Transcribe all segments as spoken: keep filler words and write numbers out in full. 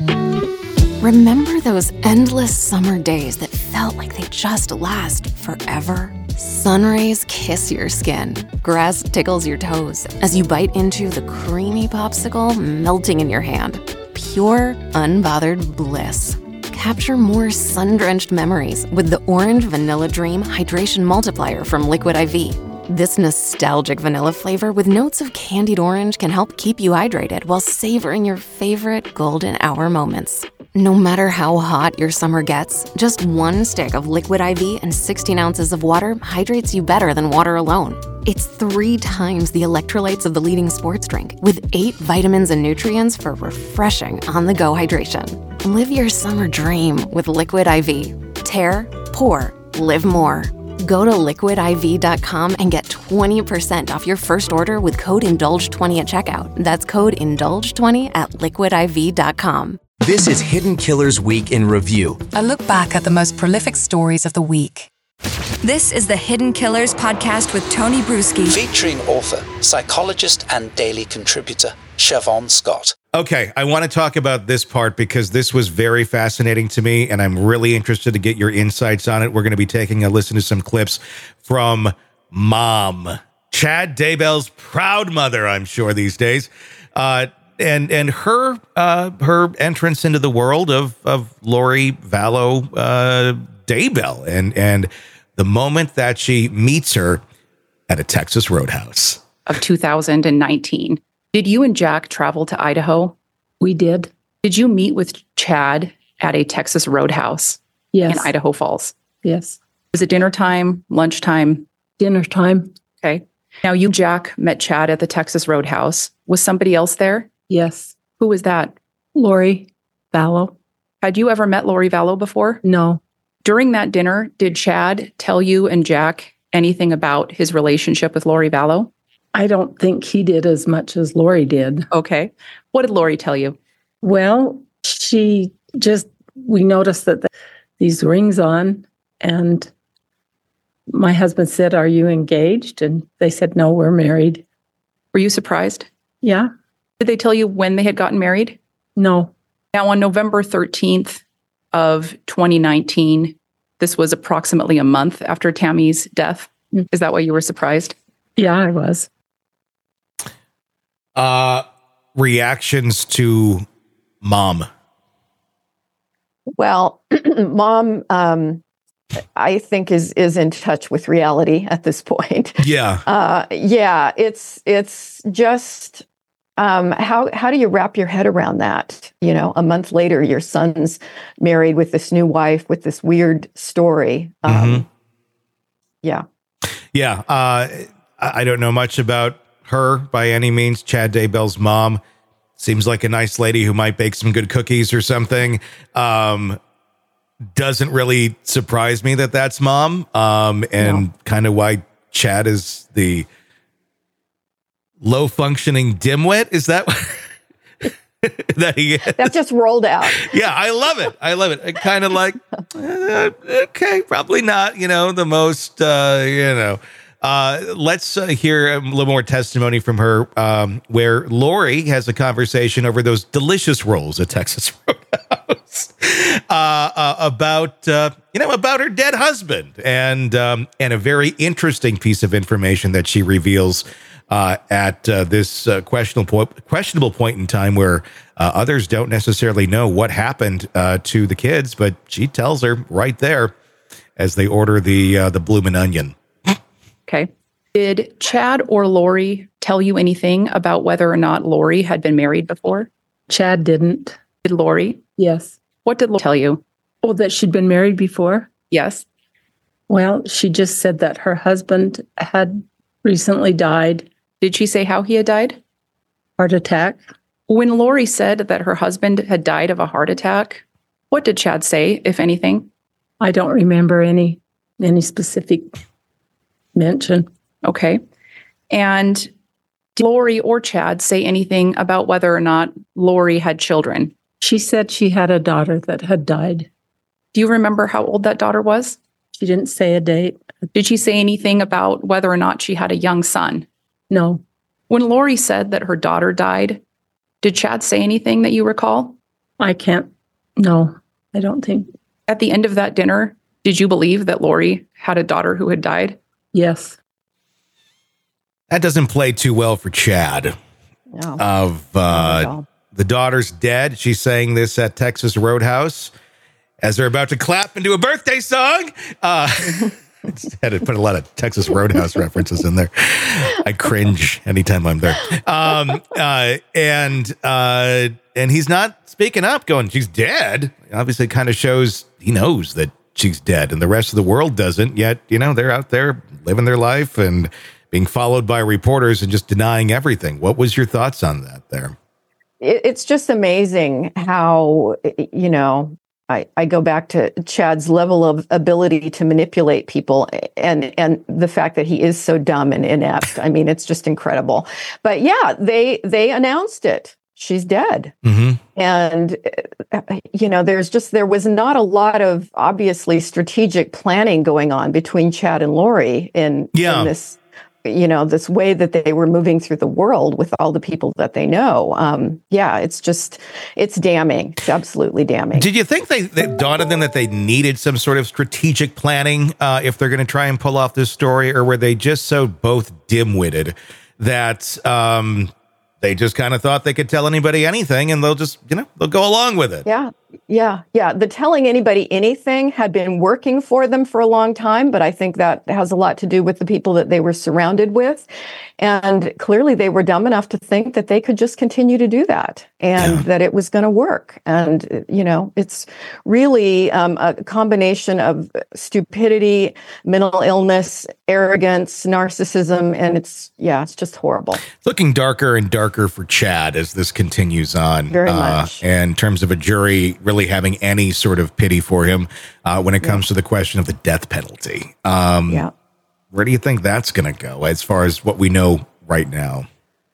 Remember those endless summer days that felt like they just last forever? Sun rays kiss your skin. Grass tickles your toes as you bite into the creamy popsicle melting in your hand. Pure, unbothered bliss. Capture more sun-drenched memories with the Orange Vanilla Dream Hydration Multiplier from Liquid I V. This nostalgic vanilla flavor with notes of candied orange can help keep you hydrated while savoring your favorite golden hour moments. No matter how hot your summer gets, just one stick of Liquid I V and sixteen ounces of water hydrates you better than water alone. It's three times the electrolytes of the leading sports drink, with eight vitamins and nutrients for refreshing on-the-go hydration. Live your summer dream with Liquid I V. Tear, pour, live more. Go to liquid I V dot com and get twenty percent off your first order with code indulge twenty at checkout. That's code indulge twenty at liquid I V dot com. This is Hidden Killers Week in Review. A look back at the most prolific stories of the week. This is the Hidden Killers podcast with Tony Bruski. Featuring author, psychologist, and daily contributor, Siobhan Scott. Okay, I want to talk about this part because this was very fascinating to me, and I'm really interested to get your insights on it. We're going to be taking a listen to some clips from Mom, Chad Daybell's proud mother, I'm sure, these days. Uh, and and her uh, her entrance into the world of of Lori Vallow uh, Daybell, and and the moment that she meets her at a Texas Roadhouse of two thousand nineteen. Did you and Jack travel to Idaho? We did. Did you meet with Chad at a Texas Roadhouse? Yes. In Idaho Falls? Yes. Was it dinner time, lunchtime? Dinner time. Okay. Now you, Jack, met Chad at the Texas Roadhouse. Was somebody else there? Yes. Who was that? Lori Vallow. Had you ever met Lori Vallow before? No. During that dinner, did Chad tell you and Jack anything about his relationship with Lori Vallow? I don't think he did as much as Lori did. Okay. What did Lori tell you? Well, she just, we noticed that the, these rings on, and my husband said, "Are you engaged?" And they said, "No, we're married." Were you surprised? Yeah. Did they tell you when they had gotten married? No. Now, on November thirteenth of twenty nineteen, this was approximately a month after Tammy's death. Mm. Is that why you were surprised? Yeah, I was. Uh, reactions to Mom. Well, Mom, um, I think is is in touch with reality at this point. Yeah. Uh, yeah, it's it's just um, how how do you wrap your head around that? You know, a month later, your son's married with this new wife with this weird story. Um, mm-hmm. Yeah. Yeah. Uh, I don't know much about her by any means. Chad Daybell's mom seems like a nice lady who might bake some good cookies or something. Um, doesn't really surprise me that that's Mom. Um, and no. kind of why Chad is the low functioning dimwit. Is that that he is? That just rolled out. Yeah, I love it. I love it. Kind of like, uh, okay, probably not, you know, the most, uh, you know. Uh, let's uh, hear a little more testimony from her, um, where Lori has a conversation over those delicious rolls at Texas Roadhouse uh, uh, about, uh, you know, about her dead husband, and um, and a very interesting piece of information that she reveals uh, at uh, this uh, questionable point, questionable point in time where uh, others don't necessarily know what happened uh, to the kids, but she tells her right there as they order the uh, the bloomin' onion. Okay. Did Chad or Lori tell you anything about whether or not Lori had been married before? Chad didn't. Did Lori? Yes. What did Lori tell you? Oh, that she'd been married before? Yes. Well, she just said that her husband had recently died. Did she say how he had died? Heart attack. When Lori said that her husband had died of a heart attack, what did Chad say, if anything? I don't remember any any specific mention. Okay. And did Lori or Chad say anything about whether or not Lori had children? She said she had a daughter that had died. Do you remember how old that daughter was? She didn't say a date. Did she say anything about whether or not she had a young son? No. When Lori said that her daughter died, did Chad say anything that you recall? I can't. No, I don't think. At the end of that dinner, did you believe that Lori had a daughter who had died? Yes. That doesn't play too well for Chad. No. Of uh, the daughter's dead. She's saying this at Texas Roadhouse as they're about to clap and do a birthday song. Uh, I just had to put a lot of Texas Roadhouse references in there. I cringe anytime I'm there. Um, uh, and uh, and he's not speaking up, going, she's dead. Obviously, kind of shows he knows that she's dead, and the rest of the world doesn't. Yet, you know, they're out there living their life and being followed by reporters and just denying everything. What was your thoughts on that there? It's just amazing how, you know, I, I go back to Chad's level of ability to manipulate people and, and the fact that he is so dumb and inept. I mean, it's just incredible. But yeah, they they announced it. She's dead. Mm-hmm. And, you know, there's just, there was not a lot of obviously strategic planning going on between Chad and Lori in, yeah. in this, you know, this way that they were moving through the world with all the people that they know. Um, yeah, it's just, it's damning. It's absolutely damning. Did you think they, they dawned on them that they needed some sort of strategic planning uh, if they're going to try and pull off this story, or were they just so both dim-witted that um, they just kind of thought they could tell anybody anything and they'll just, you know, they'll go along with it? Yeah. Yeah, yeah. The telling anybody anything had been working for them for a long time, but I think that has a lot to do with the people that they were surrounded with. And clearly they were dumb enough to think that they could just continue to do that and yeah. that it was going to work. And, you know, it's really um, a combination of stupidity, mental illness, arrogance, narcissism, and it's, yeah, it's just horrible. It's looking darker and darker for Chad as this continues on. Very much. Uh, in terms of a jury really having any sort of pity for him uh, when it comes yeah. to the question of the death penalty. Um, yeah. Where do you think that's going to go as far as what we know right now?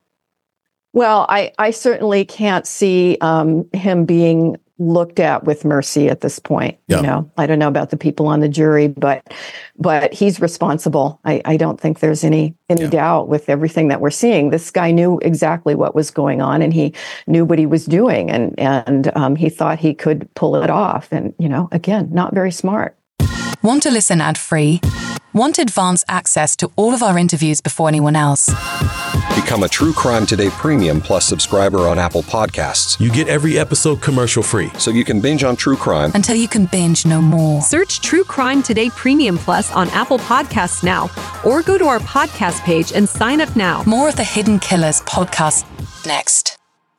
Well, I, I certainly can't see um, him being looked at with mercy at this point. Yeah. You know, I don't know about the people on the jury, but but he's responsible. I, I don't think there's any any yeah. doubt with everything that we're seeing. This guy knew exactly what was going on, and he knew what he was doing, and and um, he thought he could pull it off. And you know, again, not very smart. Want to listen ad-free? Want advanced access to all of our interviews before anyone else? Become a True Crime Today Premium Plus subscriber on Apple Podcasts. You get every episode commercial-free. So you can binge on true crime until you can binge no more. Search True Crime Today Premium Plus on Apple Podcasts now, or go to our podcast page and sign up now. More of the Hidden Killers podcast next.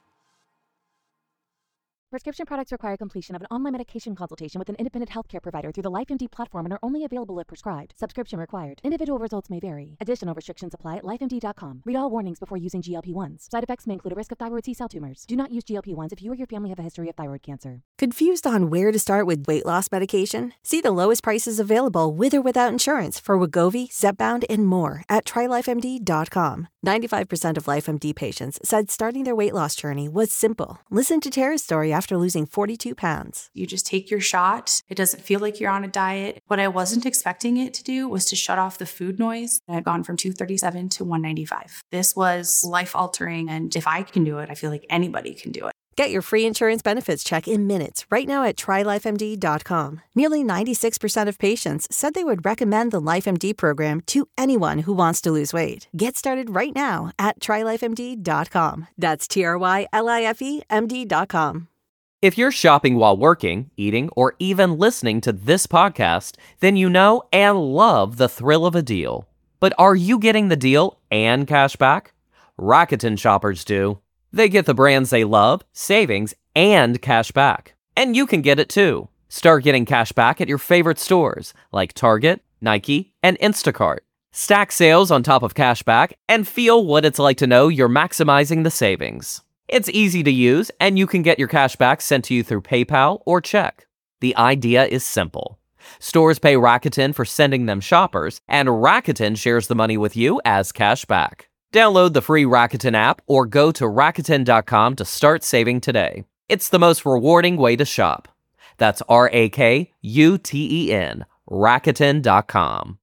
Prescription products require completion of an online medication consultation with an independent healthcare provider through the LifeMD platform and are only available if prescribed. Subscription required. Individual results may vary. Additional restrictions apply at life M D dot com. Read all warnings before using G L P one s. Side effects may include a risk of thyroid C-cell tumors. Do not use G L P one s if you or your family have a history of thyroid cancer. Confused on where to start with weight loss medication? See the lowest prices available with or without insurance for Wegovy, Zepbound, and more at try life M D dot com. ninety-five percent of LifeMD patients said starting their weight loss journey was simple. Listen to Tara's story after losing forty-two pounds. You just take your shot. It doesn't feel like you're on a diet. What I wasn't expecting it to do was to shut off the food noise. I've gone from two thirty-seven to one ninety-five. This was life-altering, and if I can do it, I feel like anybody can do it. Get your free insurance benefits check in minutes right now at try life M D dot com. Nearly ninety-six percent of patients said they would recommend the LifeMD program to anyone who wants to lose weight. Get started right now at try life M D dot com. That's T R Y L I F E M D dot com. If you're shopping while working, eating, or even listening to this podcast, then you know and love the thrill of a deal. But are you getting the deal and cash back? Rakuten shoppers do. They get the brands they love, savings, and cash back. And you can get it too. Start getting cash back at your favorite stores like Target, Nike, and Instacart. Stack sales on top of cash back and feel what it's like to know you're maximizing the savings. It's easy to use, and you can get your cash back sent to you through PayPal or check. The idea is simple. Stores pay Rakuten for sending them shoppers, and Rakuten shares the money with you as cash back. Download the free Rakuten app or go to Rakuten dot com to start saving today. It's the most rewarding way to shop. That's R A K U T E N, Rakuten dot com.